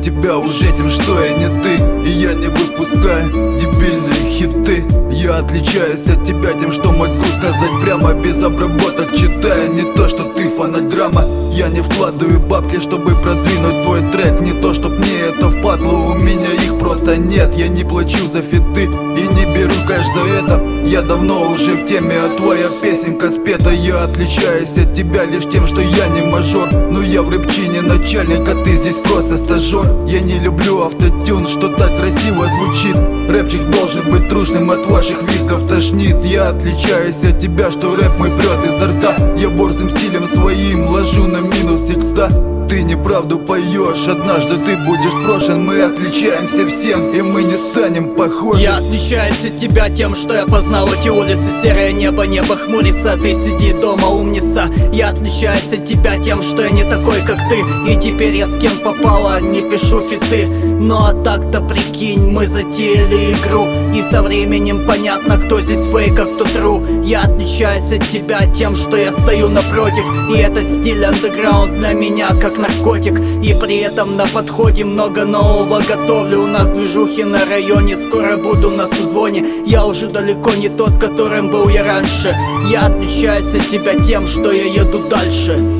тебя уже тем, что я не ты. И я не выпускаю дебильные хиты. Я отличаюсь от тебя тем, что могу сказать прямо, без обработок, читая не то, что ты фонограмма. Я не вкладываю бабки, чтобы продвинуть свой трек. Не то, чтоб мне это впадло, у меня их просто нет. Я не плачу за фиты и не беру кэш за это. Я давно уже в теме, а твоя песенка спета. Я отличаюсь от тебя лишь тем, что я не мажор. Но я в рэпчине начальник, а ты здесь просто стажер. Я не люблю автотюн, что так красиво звучит. Рэпчик должен быть трушным, от ваших визгов тошнит. Я отличаюсь от тебя, что рэп мой прет изо рта. Я борзым стилем своим ложу на минус текста. Ты неправду поешь, однажды ты будешь брошен. Мы отличаемся всем, и мы не станем похожи. Я отличаюсь от тебя тем, что я познал эти улицы. Серое небо, небо хмурится, ты сиди дома, умница. Я отличаюсь от тебя тем, что я не такой, как ты. И теперь я с кем попало, не пишу фиты. Ну а так-то прикинь, мы затеяли игру, и со временем понятно, кто здесь фейк, а кто true. Я отличаюсь от тебя тем, что я стою напротив. И этот стиль андеграунд для меня как наркотик. И при этом на подходе много нового готовлю. У нас движухи на районе, скоро буду на созвоне. Я уже далеко не тот, которым был я раньше. Я отличаюсь от тебя тем, что я еду дальше.